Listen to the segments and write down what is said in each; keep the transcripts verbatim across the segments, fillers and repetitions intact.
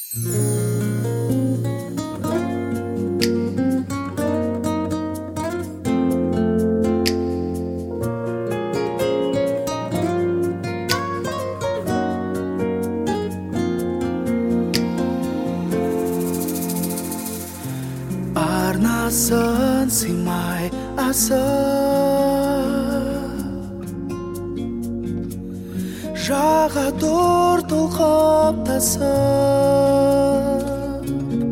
Арнасын сыймай асып, жаға тұр толқып тасып.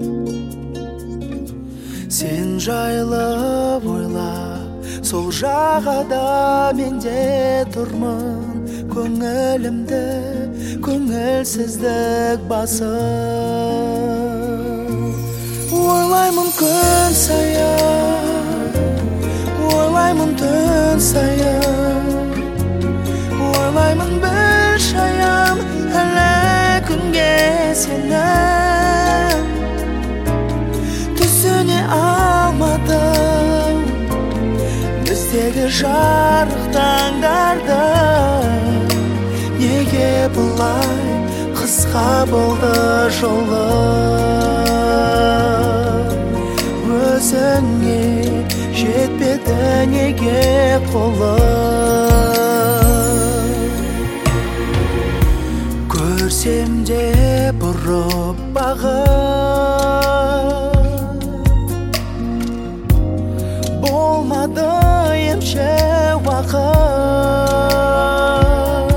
Сен жайлы ойлап, сол жағада мен де тұрмын. Көңілімді көңілсіздік басып. Ойлаймын күн сайын, ойлаймын түн сайын, ойлаймын бір шаям әлі күнге сені. Түсіне алмадым біздегі жарық таңдарды. Неге бұлай қысқа болды жолым? Өзіңе жетпеді неге қолым? Көрсем де бұрып бағып, болмады емші уақыт.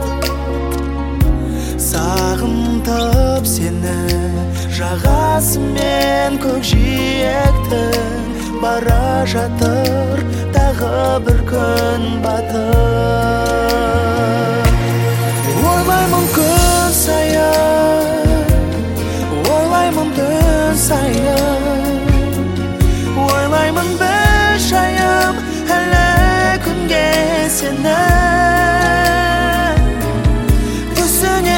Сағынтып сені жағасымен көкжиектің, бара жатыр тағы бір күн батып. Ойлаймын күн сайын, ойлаймын түн сайын, ойлаймын бір шаям әлі күнге сені. Түсіне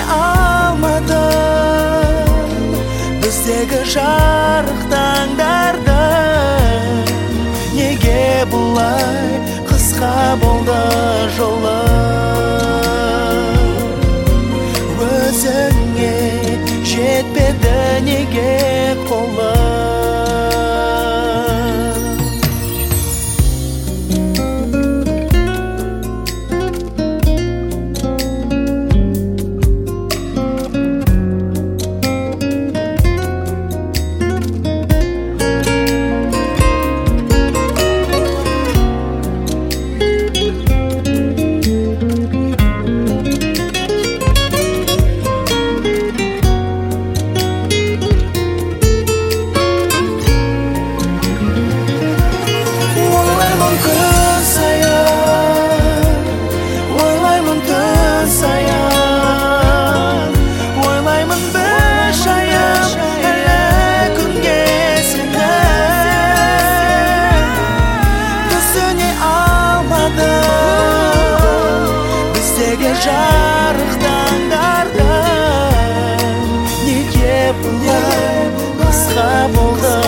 алмадым біздегі жарық таңдарды. Неге бұлай қысқа болды жолым? Өзіңе жетпеді неге қолым? Жарық таңдарды. Неге бұлай қысқа болды